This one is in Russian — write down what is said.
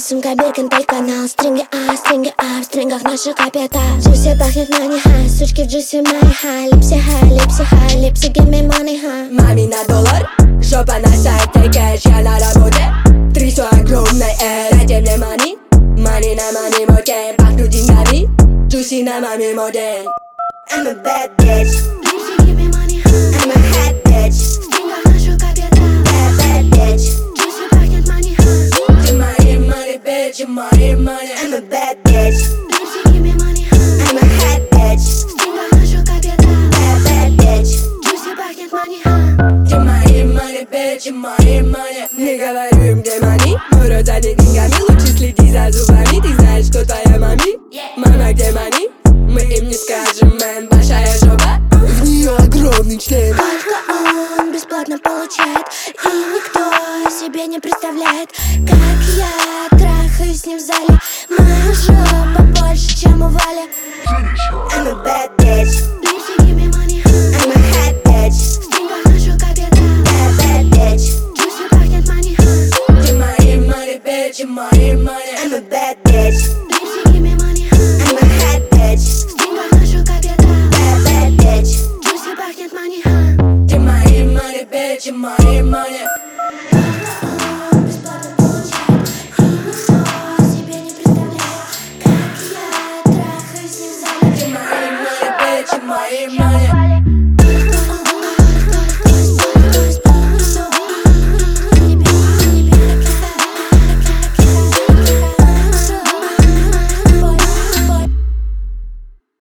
сумка Биркин, канал. Стринги в стрингах наших капитал. Джуси пахнет money high, сучки в джуси my high. Липси high, липси give me money high. Мами на доллар, жопа на сайте кэш, я на работе. Трясу огромной дайте мне money. Money на маме моде, пахну деньгами. Джуси на маме моде. I'm a bad bitch. Липси give me money high. I'm a hot bitch. В стрингах наших капитал. Bad bitch. Джуси пахнет money high. Your money, bitch, your money. I'm a bad bitch. Липси give me money high. I'm a hot bitch. В стрингах наших капитал. Bad bitch. Джуси пахнет money high. Your money, bitch, your money. Не говорю им, где money, но рот занят деньгами. Лучше следи за зубами, ты знаешь, кто твоя мами. Мама, где money? Мы им не скажем, man, большая жопа.